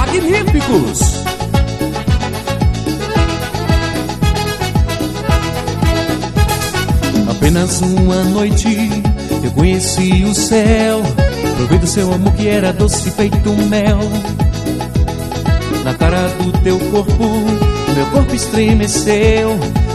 magníficos. Apenas uma noite eu conheci o céu. Provei do seu amor que era doce feito mel. Na cara do teu corpo, meu corpo estremeceu.